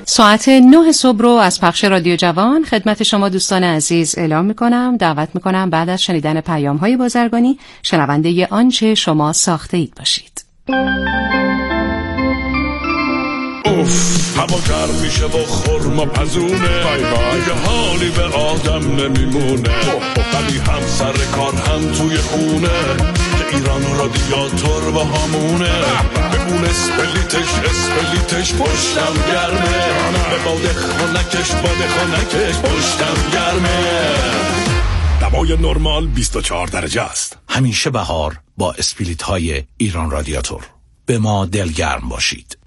ساعت 9 صبح رو از پخش رادیو جوان خدمت شما دوستان عزیز اعلام میکنم. دعوت میکنم بعد از شنیدن پیام‌های بازرگانی شنونده آنچه شما ساخته اید باشید. اوف، هوا گرم میشه و خرما پزونه، دیگه حالی به آدم نمیمونه، ولی هم سر کار هم توی خونه، که ایران رادیاتور با همونه، به اون اسپلیتش پشتم گرمه، به باد خانکش پشتم گرمه. دوای نرمال 24 درجه است. همیشه بهار با اسپلیت های ایران رادیاتور. به ما دلگرم باشید.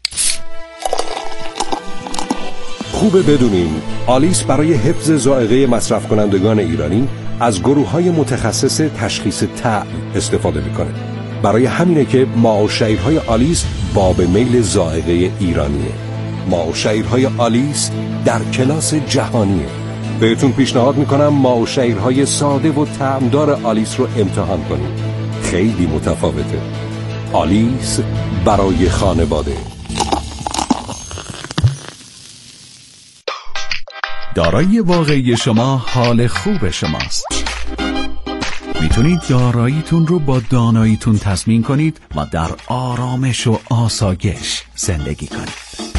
خوبه بدونین آلیس برای حفظ ذائقه مصرف کنندگان ایرانی از گروه‌های متخصص تشخیص طعم استفاده میکنه. برای همینه که ماء و شعیرهای آلیس باب میل ذائقه ایرانیه. ماء و شعیرهای آلیس در کلاس جهانیه. بهتون پیشنهاد میکنم ماء و شعیرهای ساده و طعمدار آلیس رو امتحان کنید. خیلی متفاوته. آلیس برای خانواده. دارایی واقعی شما حال خوب شماست. میتونید داراییتون رو با داناییتون تضمین کنید و در آرامش و آسایش زندگی کنید.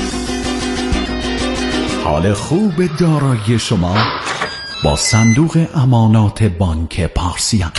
حال خوب دارایی شما با صندوق امانات بانک پارسیان.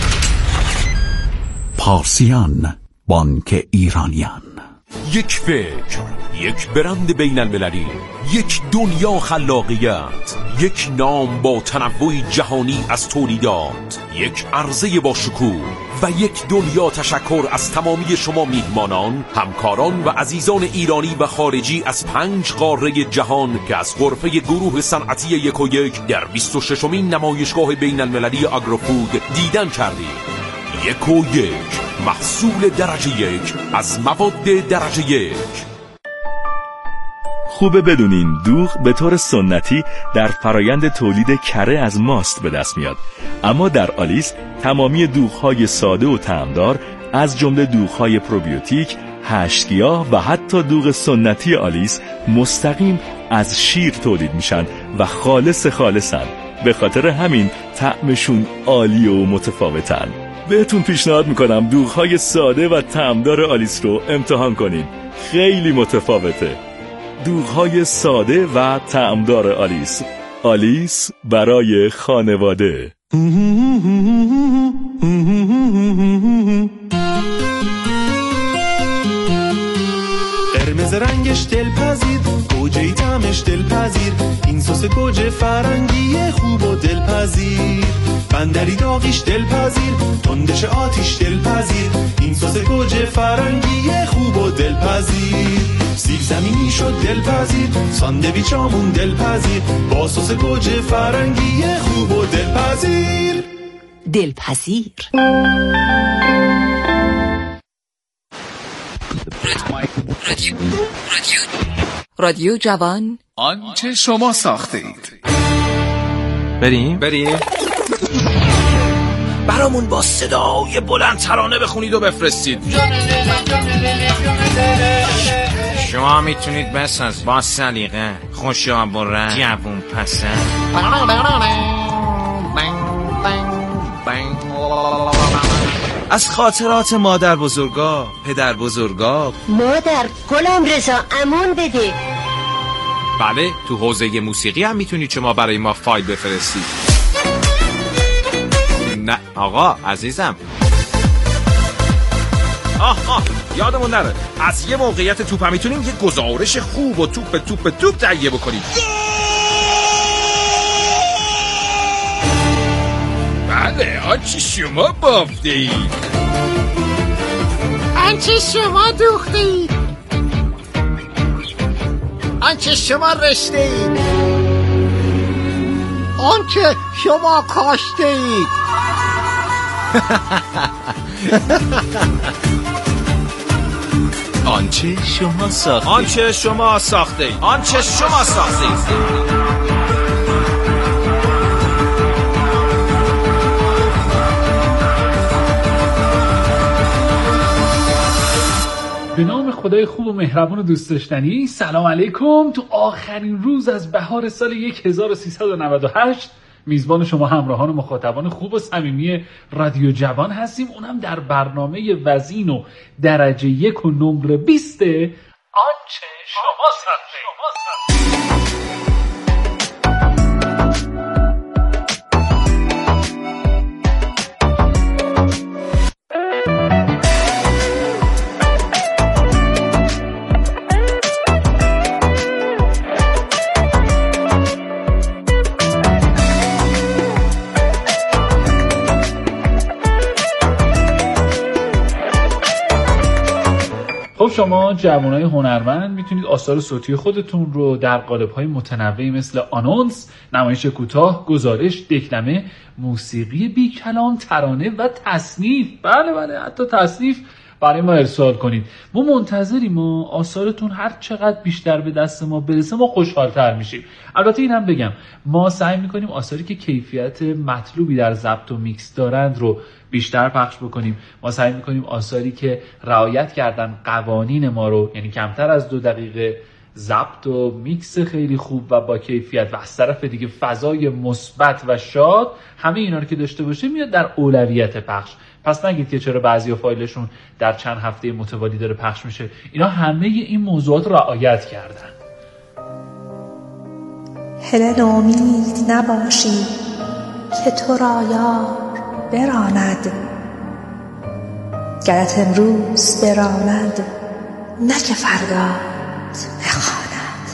پارسیان، بانک ایرانیان. یک فکر، یک برند بین المللی، یک دنیا خلاقیت، یک نام با تنوع جهانی از تولیدات، یک عرضه با شکوه و یک دنیا تشکر از تمامی شما میهمانان، همکاران و عزیزان ایرانی و خارجی از 5 قاره جهان که از غرفه گروه صنعتی 1&1 در 26مین نمایشگاه بین المللی آگروفود دیدن کردید. 1&1 محصول درجه 1 از مواد درجه 1. خوبه بدونین دوغ به طور سنتی در فرایند تولید کره از ماست به دست میاد، اما در آلیس تمامی دوغ‌های ساده و طعمدار از جمله دوغ‌های پروبیوتیک، 8 گیاه و حتی دوغ سنتی آلیس مستقیم از شیر تولید میشن و خالصن. به خاطر همین طعمشون عالی و متفاوتن. بهتون پیشنهاد میکنم دوغ‌های ساده و طعمدار آلیس رو امتحان کنین. خیلی متفاوته. دوغ‌های ساده و طعمدار آلیس. آلیس برای خانواده. قرمز رنگش دلپذیر، گوجه‌ای طعمش دلپذیر، این سس گوجه فرنگی خوب و دلپذیر، بندری داغیش دلپذیر، تندش آتیش دلپذیر، این سس گوجه فرنگی خوب و دلپذیر، سیب زمینی شد دلپذیر، ساندویچامون دلپذیر، با سس گوجه فرنگی خوب و دلپذیر. رادیو جوان، آنچه شما ساخته اید. بریم؟ برامون با صدای بلند ترانه بخونید و بفرستید. شما میتونید بساز با سلیقه، خوش‌آب و رنگ، جوون پسند. از خاطرات مادر بزرگا، پدر بزرگا. مادر گلم رضا امون بده. بله، تو حوزه موسیقی هم میتونید شما برای ما فایل بفرستید. نه آقا عزیزم، یادمون نره از یه موقعیت توپ هم میتونیم یه گزارش خوب و توپ تهیه بکنیم. بله، آنچه شما بافته اید، آنچه شما دوخته اید، آنچه شما رشته اید، آنچه شما کاشته اید. آنچه شما ساخته اید. آنچه شما ساخته اید. آنچه شما ساخته اید. به نام خدای خوب و مهربون و دوست داشتنی، سلام علیکم. تو آخرین روز از بهار سال 1398 میزبان شما همراهان و مخاطبان خوب و صمیمی رادیو جوان هستیم، اونم در برنامه وزین و درجه 1 و نمره 20 آنچه شما ساختید. خب شما جوانای هنرمند میتونید آثار صوتی خودتون رو در قالب‌های متنوعی مثل آنونس، نمایش کوتاه، گزارش، دکلمه، موسیقی بی کلام، ترانه و تصنیف، بله حتی تصنیف برای ما ارسال کنید. ما منتظریم آثارتون هر چقدر بیشتر به دست ما برسه ما خوشحال‌تر میشیم. البته اینم بگم ما سعی میکنیم آثاری که کیفیت مطلوبی در ضبط و میکس دارند رو بیشتر پخش بکنیم. ما سعی میکنیم آثاری که رعایت کردن قوانین ما رو، یعنی کمتر از 2 دقیقه ضبط و میکس خیلی خوب و با کیفیت و از طرف دیگه فضای مثبت و شاد، همه اینا رو که داشته باشه میاد در اولویت پخش. پس نگید که چرا بعضیا فایلشون در چند هفته متوالی داره پخش میشه. اینا همه این موضوعات رو رعایت کردن. هله ناامید نباشی که تو را یار براند، گرت امروز براند نه که فردات بخواند.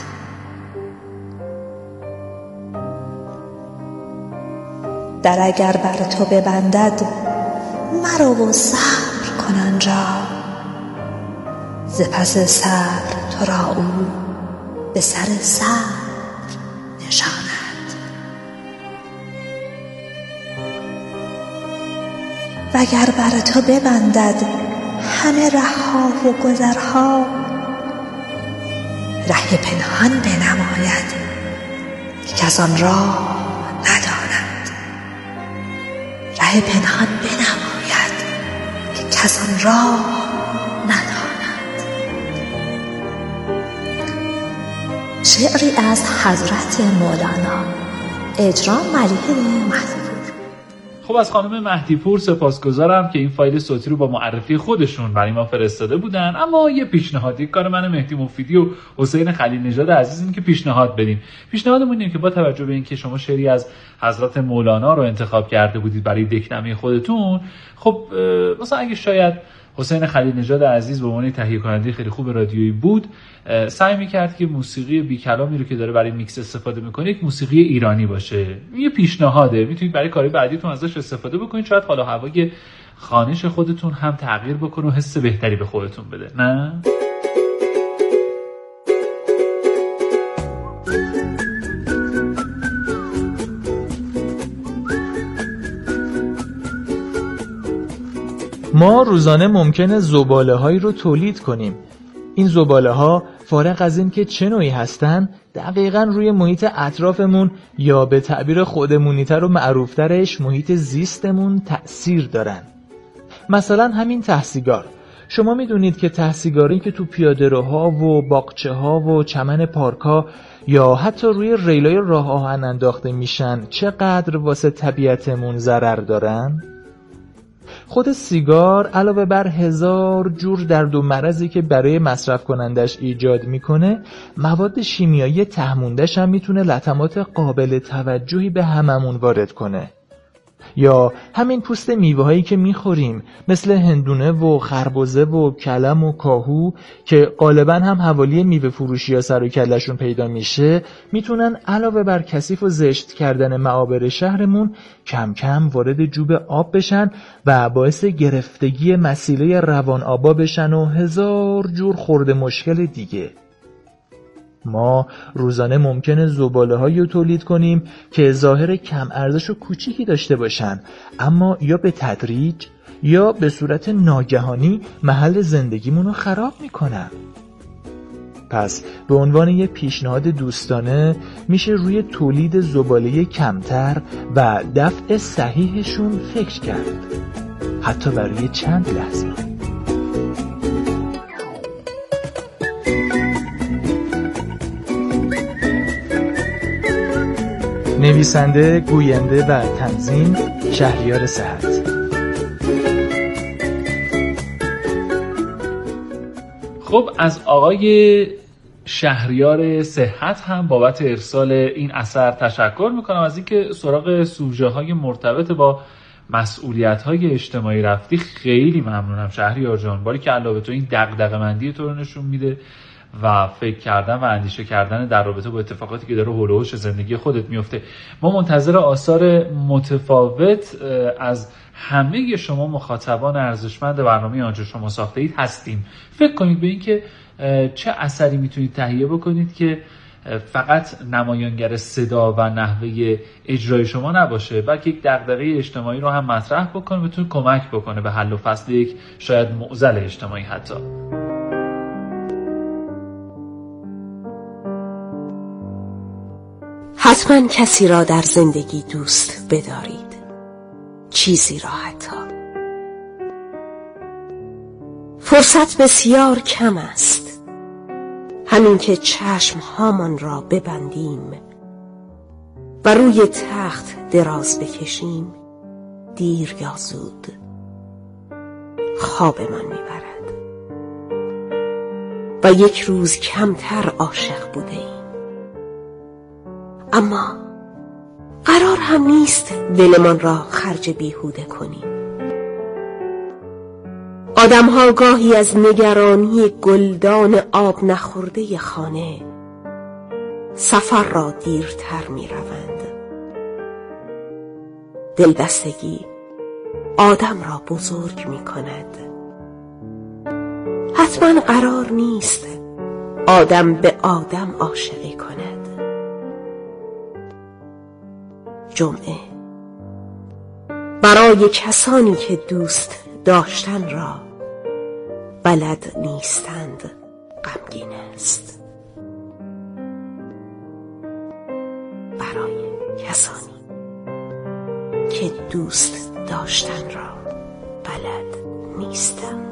در اگر بر تو ببندد مرو و صبر کن آنجا، ز پس صبر تو را او به سر صبر نشاند. وگر بر تو ببندد همه ره‌ها و گذرها، ره پنهان بنماید که کس آن راه نداند. ره پنهان بنماید که کس آن راه نداند. شعری از حضرت مولانا، اجرا ملیحه مهدی. خب از خانم مهدی پور سپاسگزارم که این فایل صوتی رو با معرفی خودشون برای ما فرستاده بودن. اما یه پیشنهادی، کار من مهدی مفیدی و حسین خلیل نژاد عزیز اینه که پیشنهاد بدیم. پیشنهادمون اینه که با توجه به اینکه شما شعری از حضرت مولانا رو انتخاب کرده بودید برای دکلمه خودتون، خب مثلا اگه شاید حسین خلیل نژاد عزیز به عنوان تهیه کننده خیلی خوب رادیویی بود، سعی می‌کرد که موسیقی بی کلامی رو که داره برای میکس استفاده می‌کنه یک موسیقی ایرانی باشه. یه پیشنهاده، میتونید برای کاری بعدیتون ازش استفاده بکنید. شاید حالا هوای خانش خودتون هم تغییر بکنه و حس بهتری به خودتون بده، نه؟ ما روزانه ممکنه زباله‌هایی رو تولید کنیم. این زباله‌ها فارغ از این که چه نوعی هستن، دقیقاً روی محیط اطرافمون یا به تعبیر خودمونی‌تر و معروفترش محیط زیستمون تأثیر دارن. مثلا همین ته سیگار. شما میدونید که ته سیگاری که تو پیاده‌روها و باغچه‌ها و چمن پارک‌ها یا حتی روی ریلای راه آهن انداخته میشن چقدر واسه طبیعتمون ضرر دارن؟ خود سیگار علاوه بر 1000 جور درد و مرضی که برای مصرف کنندش ایجاد میکنه، مواد شیمیایی تهموندش هم میتونه لطمات قابل توجهی به هممون وارد کنه. یا همین پوست میوه هایی که میخوریم مثل هندونه و خربزه و کلم و کاهو که غالبا هم حوالی میوه فروشی ها سر و کلشون پیدا میشه، میتونن علاوه بر کثیف و زشت کردن معابر شهرمون کم کم وارد جوب آب بشن و باعث گرفتگی مسیله روان آبا بشن و 1000 جور خورده مشکل دیگه. ما روزانه ممکنه زباله‌هایی رو تولید کنیم که ظاهر کم ارزش و کوچیکی داشته باشن، اما یا به تدریج یا به صورت ناگهانی محل زندگیمون رو خراب میکنن. پس به عنوان یه پیشنهاد دوستانه میشه روی تولید زباله کمتر و دفع صحیحشون فکر کرد، حتی برای چند لحظه. نویسنده، گوینده و تنظیم شهریار صحت. خب از آقای شهریار صحت هم بابت ارسال این اثر تشکر میکنم. از اینکه سراغ سوژه های مرتبط با مسئولیت های اجتماعی رفتی خیلی ممنونم شهریار جان. باری که علاوه تو این دغدغه‌مندی تو رو نشون میده و فکر کردن و اندیشه کردن در رابطه با اتفاقاتی که داره حول و حوش زندگی خودت میفته. ما منتظر آثار متفاوت از همه شما مخاطبان ارزشمند برنامه آنچه شما ساخته اید هستیم. فکر کنید به این که چه اثری میتونید تهیه بکنید که فقط نمایانگر صدا و نحوه اجرای شما نباشه، بلکه یک دغدغه اجتماعی رو هم مطرح بکنه، بتونه کمک بکنه به حل و فصل یک شاید معضل اجتماعی. حتی حتما کسی را در زندگی دوست بدارید، چیزی را حتی. فرصت بسیار کم است، همین که چشم هامان را ببندیم و روی تخت دراز بکشیم، دیر یا زود خوابمان میبرد و یک روز کمتر عاشق بوده ایم. اما قرار هم نیست دلمان را خرج بیهوده کنیم. آدم‌ها گاهی از نگرانی گلدان آب نخورده خانه سفر را دیرتر می‌روند. دلبستگی آدم را بزرگ می‌کند. حتما قرار نیست آدم به آدم عاشقی کند. جمعه برای کسانی که دوست داشتن را بلد نیستند غمگین است. برای کسانی که دوست داشتن را بلد نیستند.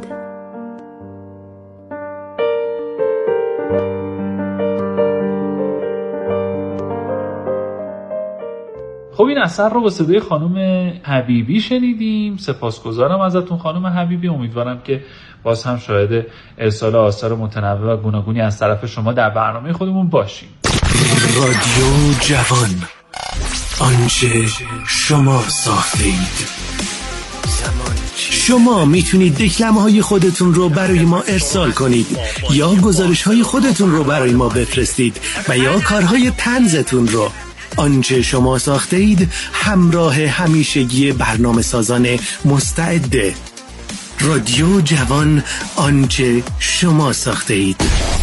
خب این اثر رو با صدای خانم حبیبی شنیدیم. سپاسگزارم ازتون خانم حبیبی. امیدوارم که باز هم شاهد ارسال آثار متنوع و گوناگونی از طرف شما در برنامه خودمون باشیم. رادیو جوان، آنچه شما ساخته اید. شما میتونید دکلمه‌های خودتون رو برای ما ارسال کنید یا گزارش‌های خودتون رو برای ما بفرستید و یا کارهای طنزتون رو. آنچه شما ساخته اید همراه همیشگی برنامه سازان مستعده. رادیو جوان، آنچه شما ساخته اید.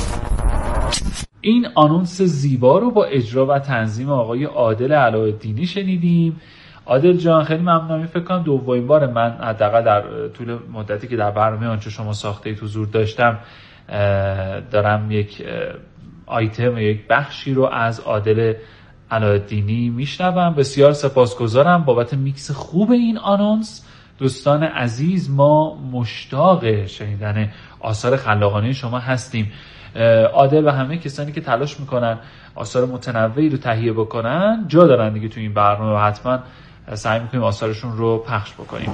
این آنونس زیبا رو با اجرا و تنظیم آقای عادل علاءالدینی شنیدیم. عادل جان خیلی ممنونم. فکر کنم دومین بار من حداقل در طول مدتی که در برنامه آنچه شما ساخته اید حضور داشتم دارم یک آیتم، یک بخشی رو از عادل علاءالدینی میشنوم. بسیار سپاسگزارم بابت میکس خوب این آنونس. دوستان عزیز، ما مشتاق شنیدن آثار خلاقانه شما هستیم. عادل و همه کسانی که تلاش میکنن آثار متنوعی رو تهیه بکنن جا دارن دیگه تو این برنامه و حتما سعی میکنیم آثارشون رو پخش بکنیم.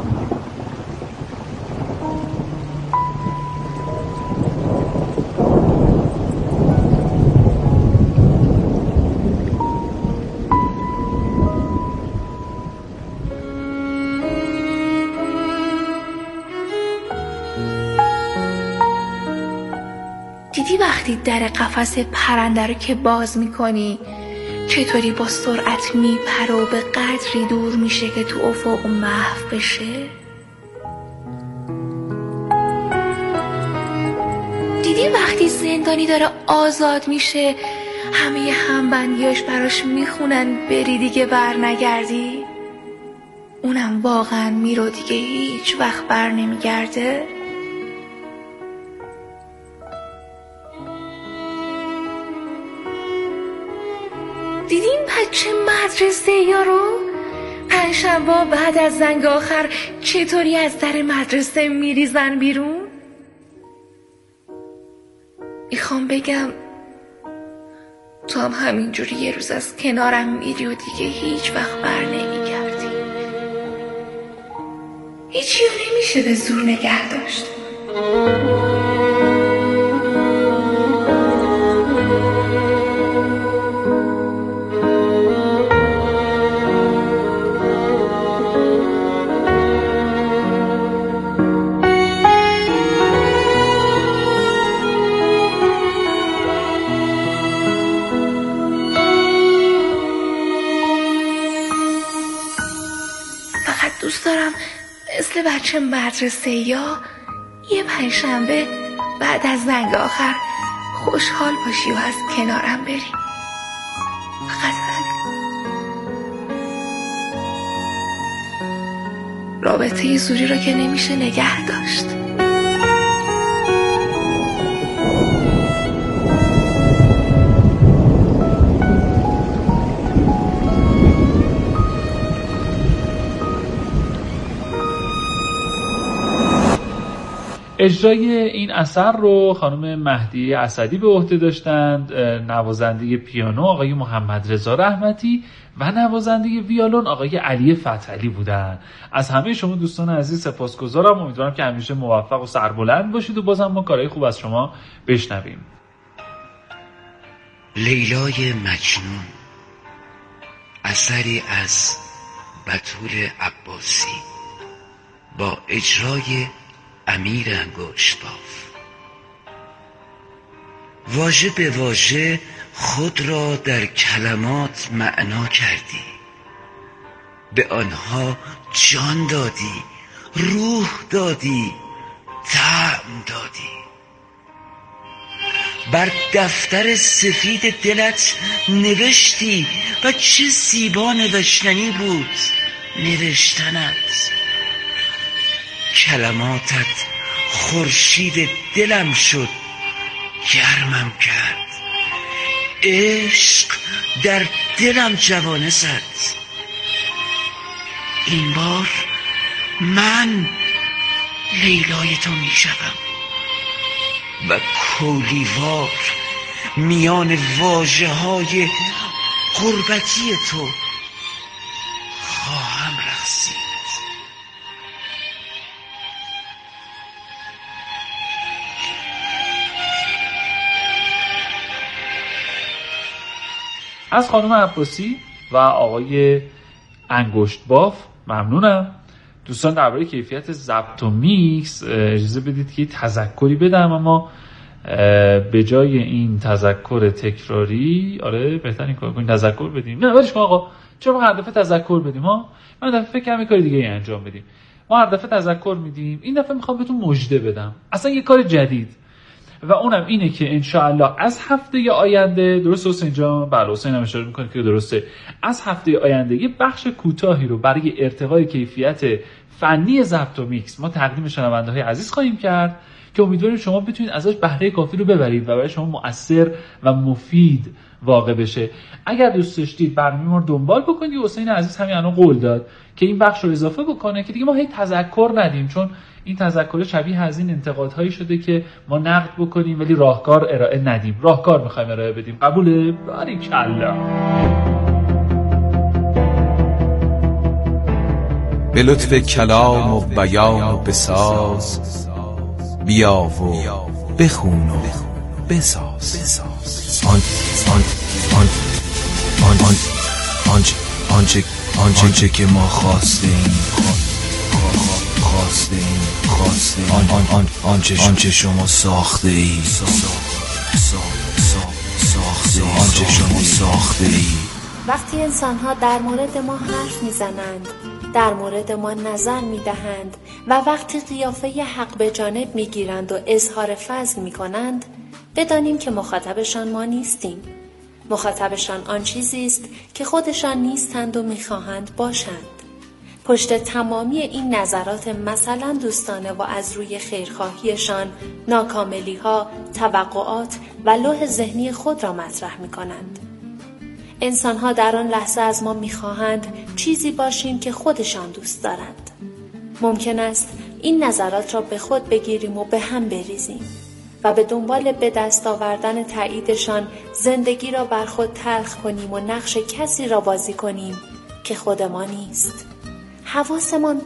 دیدی وقتی در قفس پرنده رو که باز میکنی چطوری با سرعت میپره و به قدری دور میشه که تو افق محو بشه؟ دیدی وقتی زندانی داره آزاد میشه همه همبندیاش براش میخونن بری دیگه بر نگردی؟ اونم واقعا میرو دیگه هیچ وقت بر نمیگرده؟ دیدین بچه مدرسه یارو پنجشنبه بعد از زنگ آخر چطوری از در مدرسه میریزن بیرون؟ میخوام بگم تو هم همینجوری یه روز از کنارم میری و دیگه هیچ وقت بر نمیگردی. هیچی نمیشه به زور نگه داشت. دوست دارم مثل بچه مدرسه یا یه پنجشنبه بعد از زنگ آخر خوشحال باشی و از کنارم بری. فقط رابطه ی زوری رو که نمیشه نگه داشت. اجرای این اثر رو خانم مهدی اسدی به عهده داشتند، نوازنده پیانو آقای محمد رضا رحمتی و نوازنده ویولون آقای علی فتحعلی بودند. از همه شما دوستان عزیز سپاسگزارم. امیدوارم که همیشه موفق و سربلند باشید و بازم ما کارهای خوب از شما بشنویم. لیلای مجنون، اثری از بتول عباسی با اجرای امیر انگشت‌باف. واژه به واژه خود را در کلمات معنا کردی، به آنها جان دادی، روح دادی، طعم دادی. بر دفتر سفید دلت نوشتی و چه زیبا نوشتنی بود نوشتنت. کلماتت خورشید دلم شد، گرمم کرد. عشق در دلم جوانه زد. این بار من لیلای تو می شدم و کولیوار میان واژه های غربتی تو خواهم رقصید. از خانم عباسی و آقای انگشت‌باف ممنونم. دوستان درباره کیفیت ضبط و میکس اجازه بدید که تذکری بدم، اما به جای این تذکر تکراری بهتر این کار کنیم تذکر بدیم. نه ولیش کن آقا، چرا ما هر دفعه تذکر بدیم ها؟ من دفعه فکر کنم یه کار دیگه انجام بدیم. ما هر دفعه تذکر میدیم، این دفعه میخوام بهتون مژده بدم، اصلا یه کار جدید، و اونم اینه که انشاءالله از هفته آینده، درست حسین جان؟ بله حسین هم اشاره میکنه که درسته، از هفته آینده یه بخش کوتاهی رو برای ارتقای کیفیت فنی ضبط و میکس ما تقدیم شنونده‌های عزیز خواهیم کرد که امیدواریم شما بتونید ازش بهره کافی رو ببرید و برای شما مؤثر و مفید واقع بشه. اگر دوست داشتید برنامه ما رو دنبال بکنید، حسین عزیز همین الان قول داد که این بخش رو اضافه بکنه که دیگه ما هی تذکر ندیم، چون این تذکر شبیه از این انتقادهایی شده که ما نقد بکنیم ولی راهکار ارائه ندیم. راهکار میخوایم ارائه بدیم. قبوله؟ باریکلا. به لطف کلام و بیان و بساز، بیا و بخون و بساز. آنچه که ما خواستیم، آنچه شما ساخته ای، آنچه شما ساخته ای. وقتی انسان‌ها در مورد ما حرف می‌زنند، در مورد ما نظر می‌دهند و وقتی قیافه حق به جانب می‌گیرند و اظهار فضل می‌کنند، بدانیم که مخاطبشان ما نیستیم. مخاطبشان آن چیزی است که خودشان نیستند و می‌خواهند باشند. پشت تمامی این نظرات مثلا دوستانه و از روی خیرخواهیشان ناکاملی‌ها، توقعات و لوح ذهنی خود را مطرح می‌کنند. انسان‌ها در آن لحظه از ما می‌خواهند چیزی باشیم که خودشان دوست دارند. ممکن است این نظرات را به خود بگیریم و به هم بریزیم. و به دنبال به دست آوردن تاییدشان زندگی را بر خود تلخ کنیم و نقش کسی را بازی کنیم که خود ما نیست. حواسمان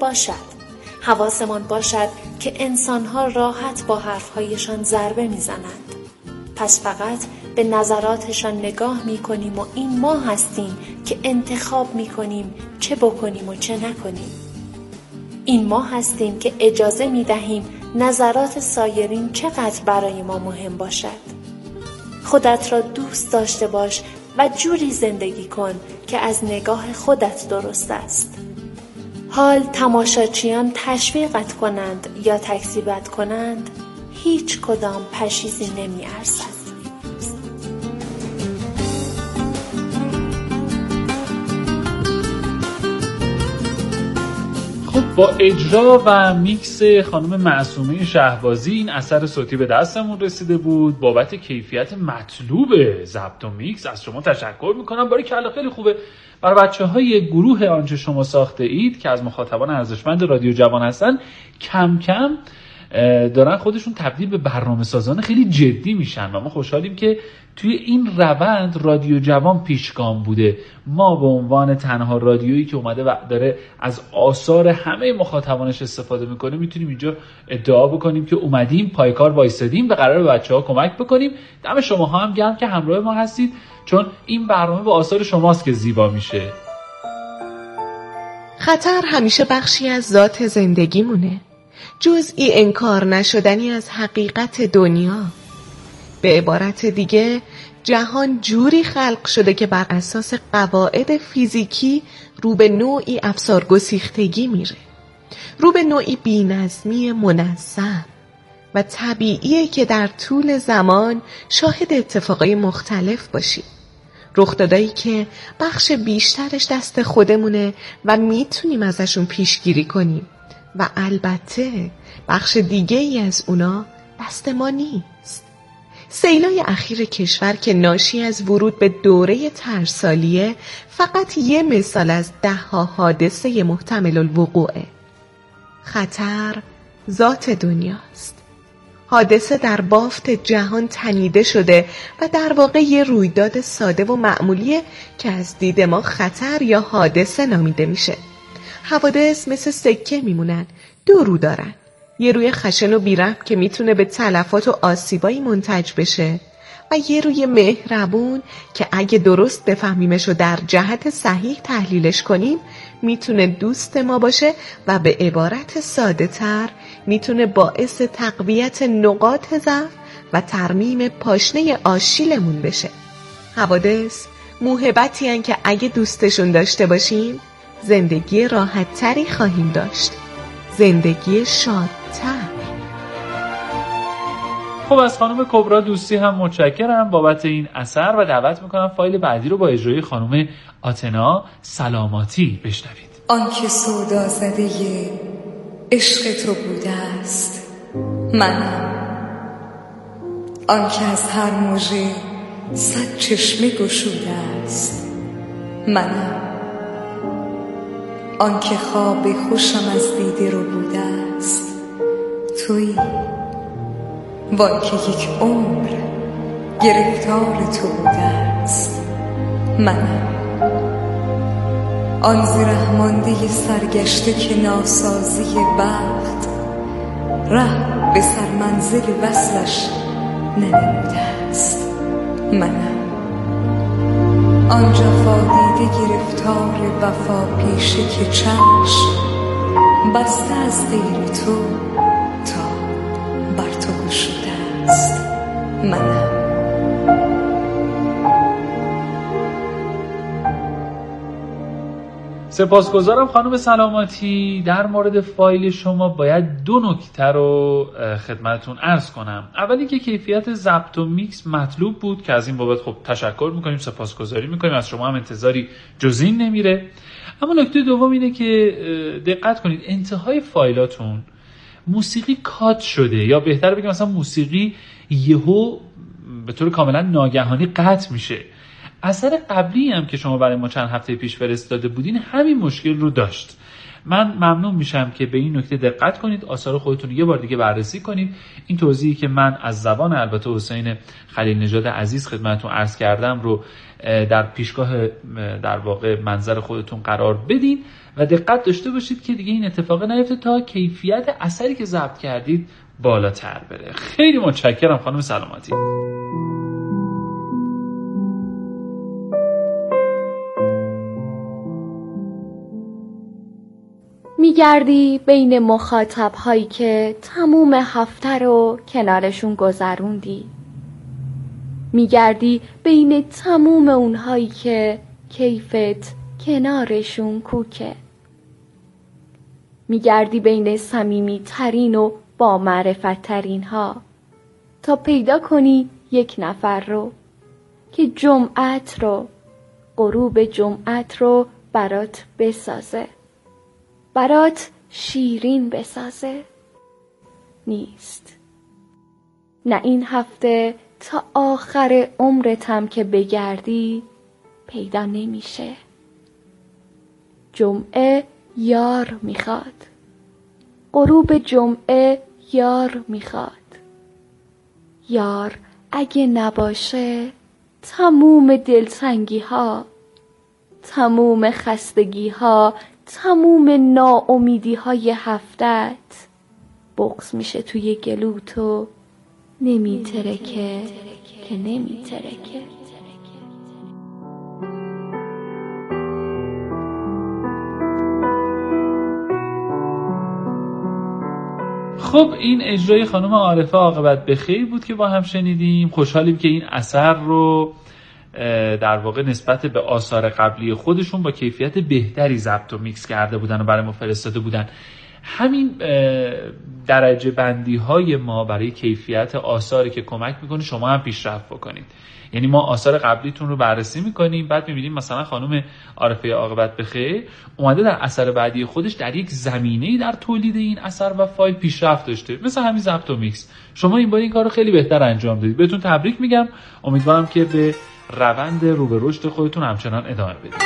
باشد که انسانها راحت با حرفهایشان ضربه میزنند. پس فقط به نظراتشان نگاه میکنیم و این ما هستیم که انتخاب میکنیم چه بکنیم و چه نکنیم. این ما هستیم که اجازه میدهیم نظرات سایرین چقدر برای ما مهم باشد. خودت را دوست داشته باش و جوری زندگی کن که از نگاه خودت درست است. حال تماشاچیان تشویقت کنند یا تکذیبت کنند، هیچ کدام پشیزی نمی ارزد. خب با اجرا و میکس خانم معصومه شهبازی این اثر صوتی به دستمون رسیده بود. بابت کیفیت مطلوب ضبط و میکس از شما تشکر میکنم. برای کلا خیلی خوبه برای بچه‌های گروه آنچه شما ساخته اید که از مخاطبان ارزشمند رادیو جوان هستن، کم کم دارن خودشون تبدیل به برنامه‌سازان خیلی جدی میشن و ما خوشحالیم که توی این روند رادیو جوان پیشگام بوده. ما به عنوان تنها رادیویی که اومده و داره از آثار همه مخاطبانش استفاده میکنه میتونیم اینجا ادعا بکنیم که اومدیم پای کار وایسادیم و قراره به بچه‌ها کمک بکنیم. دم شماها هم گرم که همراه ما هستید، چون این برنامه با آثار شماست که زیبا میشه. خطر همیشه بخشی از ذات زندگیمونه، جزئی انکار نشدنی از حقیقت دنیا. به عبارت دیگه جهان جوری خلق شده که بر اساس قواعد فیزیکی رو به نوعی افسارگسیختگی میره، رو به نوعی بی‌نظمی منظم و طبیعیه که در طول زمان شاهد اتفاقای مختلف باشیم. رخدادایی که بخش بیشترش دست خودمونه و میتونیم ازشون پیشگیری کنیم و البته بخش دیگه ای از اونا دست ما نیست. سیلای اخیر کشور که ناشی از ورود به دوره ترسالیه فقط یه مثال از 10 حادثه محتمل الوقوعه. خطر ذات دنیاست. حادثه در بافت جهان تنیده شده و در واقع یه رویداد ساده و معمولیه که از دید ما خطر یا حادثه نامیده میشه. حوادث مثل سکه میمونن، 2 رو دارن. یه روی خشن و بیرحم که میتونه به تلفات و آسیبایی منتج بشه و یه روی مهربون که اگه درست بفهمیمش و در جهت صحیح تحلیلش کنیم میتونه دوست ما باشه و به عبارت ساده تر میتونه باعث تقویت نقاط ضعف و ترمیم پاشنه آشیلمون بشه. حوادث موهبتی هن که اگه دوستشون داشته باشیم زندگی راحت تری خواهیم داشت، زندگی شادتر. خب از خانم کبرا دوستی هم متشکرم بابت این اثر و دعوت میکنم فایل بعدی رو با اجرای خانم آتنا سلاماتی بشنوید. آنکه سودا زده عشق تو بوده است منم، آنکه از هر موجه 100 چشمه گشوده است منم، آنکه خواب خوشم از دیده رو بوده است تویی، وانکه یک عمر گرفتار تو بوده است منم، آن زیرهمانده سرگشته که ناسازی بخت ره به سرمنزل وصلش ننموده است منم، آن جفا دیده گرفتار وفا پیشه که چشم بسته از غیر تو تا بر تو گشوده است منم. سپاسگزارم خانم سلاماتی. در مورد فایل شما باید 2 نکته رو خدمتتون عرض کنم. اولی که کیفیت ضبط و میکس مطلوب بود که از این بابت خب تشکر میکنیم، سپاسگزاری میکنیم، از شما هم انتظاری جز این نمیره. اما نکته دوم اینه که دقت کنید انتهای فایلاتون موسیقی کات شده، یا بهتر بگم مثلا موسیقی یهو به طور کاملا ناگهانی قطع میشه. اثر قبلی هم که شما برای ما چند هفته پیش فرستاده بودین همین مشکل رو داشت. من ممنون میشم که به این نکته دقت کنید، آثار خودتون یه بار دیگه بررسی کنید. این توضیحی که من از زبان البته حسین خلیل نژاد عزیز خدمتتون عرض کردم رو در پیشگاه در واقع منظر خودتون قرار بدین و دقت داشته باشید که دیگه این اتفاق نیفته تا کیفیت اثری که ضبط کردید بالاتر بره. خیلی متشکرم خانم سلامتی. میگردی بین مخاطب هایی که تموم هفته رو کنارشون گذروندی. میگردی بین تموم اونهایی که کیفت کنارشون کوکه. میگردی بین صمیمی ترین و با معرفت ترین ها تا پیدا کنی یک نفر رو که جمعت رو، غروب جمعت رو برات بسازه، برات شیرین بسازه. نیست. نه این هفته تا آخر عمرتم که بگردی پیدا نمیشه. جمعه یار میخواد، غروب جمعه یار میخواد. یار اگه نباشه تموم دلتنگی ها، تموم خستگی ها، تموم ناامیدی های هفتت بغض میشه توی گلوت و نمیترکه که نمیترکه. خب این اجرای خانم عارفه عاقبت بخیر بود که با هم شنیدیم. خوشحالیم که این اثر رو در واقع نسبت به آثار قبلی خودشون با کیفیت بهتری ضبط و میکس کرده بودن و برای ما فرستاده بودن. همین درجه بندی های ما برای کیفیت آثاری که کمک میکنه شما هم پیشرفت بکنید. یعنی ما آثار قبلیتون رو بررسی میکنیم، بعد میبینیم مثلا خانم عارفه عاقبت بخیر اومده در اثر بعدی خودش در یک زمینه‌ای در تولید این اثر و فایل پیشرفت داشته، مثل همین ضبط و میکس. شما این بار این کارو خیلی بهتر انجام دادید. بهتون تبریک میگم. امیدوارم که به روند رو به رشد خودتون همچنان ادامه بدید.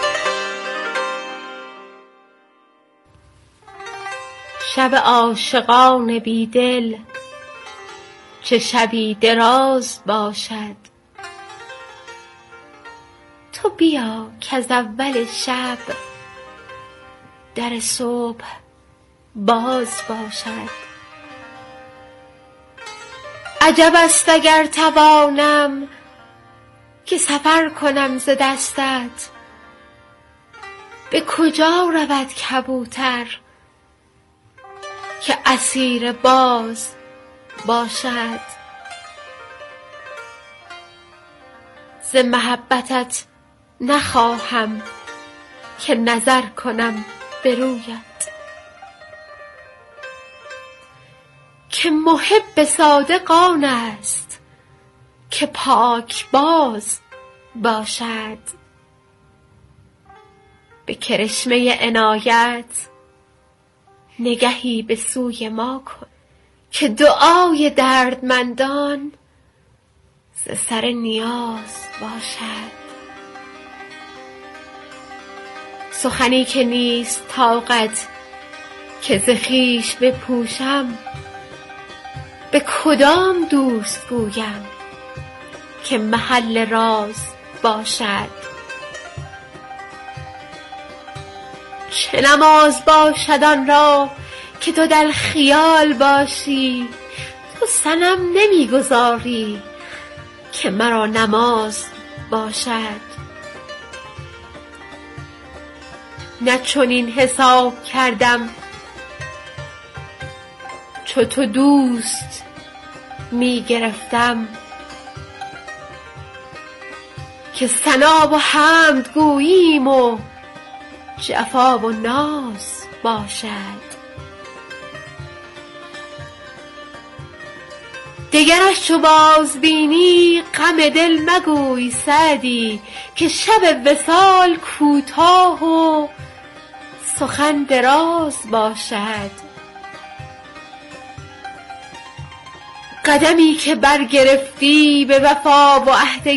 شب عاشقان بیدل چه شبی دراز باشد، تو بیا که از اول شب در صبح باز باشد. عجب است اگر توانم که سفر کنم ز دستت، به کجا رود کبوتر که اسیر باز باشد. ز محبتت نخواهم که نظر کنم به رویت، که محب صادق آن است که پاک باز باشد. به کرشمه عنایت نگهی به سوی ما کن که دعای دردمندان ز سر نیاز باشد. سخنی که نیست طاقت که ز خویش بپوشم، به کدام دوست گویم که محل راز باشد. چه نماز باشد آن را که تو در خیال باشی، تو صنم نمیگذاری که مرا نماز باشد. نه چنین حساب کردم چو تو دوست میگرفتم، که ثنا و حمد گوییم و جفا و ناز باشد. دگرش چو باز بینی غم دل مگوی سعدی، که شب وصال کوتاه و سخن دراز باشد. قدمی که برگرفتی به وفا و عهد